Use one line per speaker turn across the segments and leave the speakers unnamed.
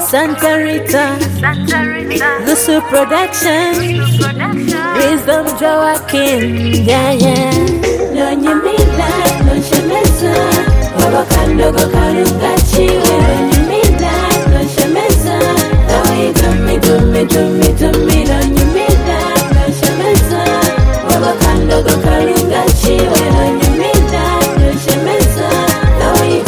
Santa Rita, Lusu Production, Wisdom Joaquin, yeah, yeah. No nyumila, no shemeza, wabakando go karungachi, no nyumila, no shemeza, dawai dumi, no nyumila, no shemeza, wabakando go karungachi, no nyumila, no shemeza, dawai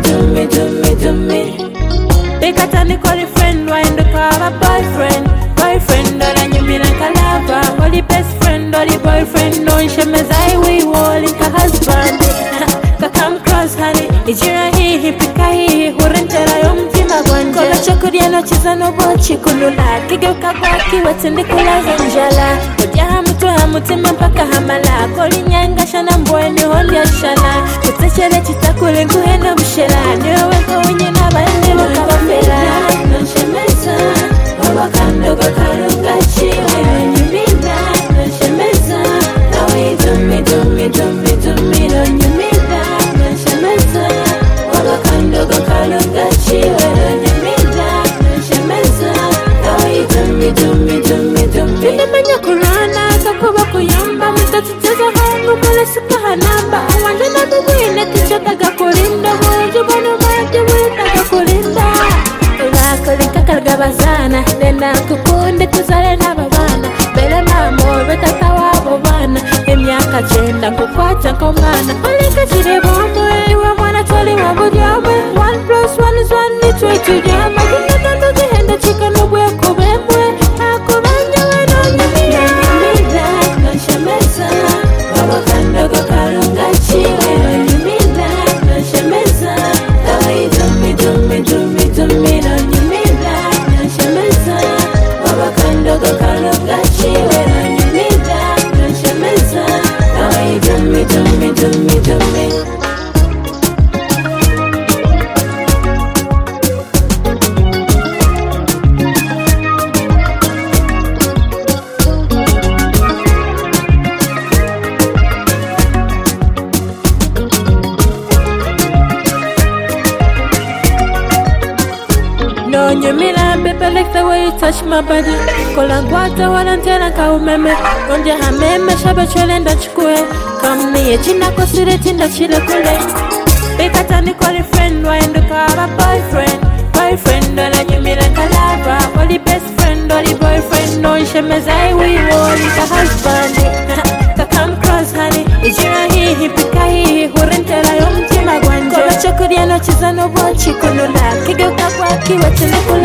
dumi. Bekatani koli friend, wind up a boyfriend, or a new milan kalava, holy best friend, or the boyfriend, no shemezai we wall in ka husband. Kakam cross honey, ijira hii pika hii, hurentera yomtima gwanja. Kola chokuri no chiza no bochi kulula, kigeuka baki watende kula zanjala. Kodia hamutima mpaka hamala, koli nyanga shana mbweni hondi ya shana. Kutechele chitakule nguhena mshela, niwe weko unye na baende loka bafela. No shemeza, wabakando go karungachi, no nyumila, no shemeza, dawi dumi, no nyumila, no shemeza, wabakando go karungachi, no nyumila, no shemeza, dawi dumi. Ndamanya kurana, kakuba kuyamba, mutatucheza hangu kala suka hanamba. Awanja na bubuine tichakaga kulinda, mujubano maji witaga kulinda. Ulakolika kalgabazana, nena kukunde tuzale na babana. Bele mamo, betata wabo bana, emyaka chenda kukwacha komana. Olika chire bomwe, iwa mwana toli wabujame. 1+1 is 1, ni 2 tujama. Kina nando kihenda chika nubwe kubemwe. Akubanya weno nyumila, no shemeza, wabakando go karungachi, no nyumila, no shemeza, dawai dumi, no nyumila, no shemeza, wabakando go karungachi, no nyumila, no shemeza, dawai dumi. No nyumila, baby, like the way you touch my body. Kola guata wanantena ka umeme. Onje hameme, shaba chole nda chukue. Kamni china kosire tinda chile kule. Bekatani koli friend, waendo ka boyfriend, ola nyumila kalava. Holy best friend, or the boyfriend, no shemezai we wall ka husband. Kakam cross honey, ijira hii pika hii, hurentera yomtima gwanja. Kola chokuri no chiza no bochi kulula, kigeuka baki watende kula.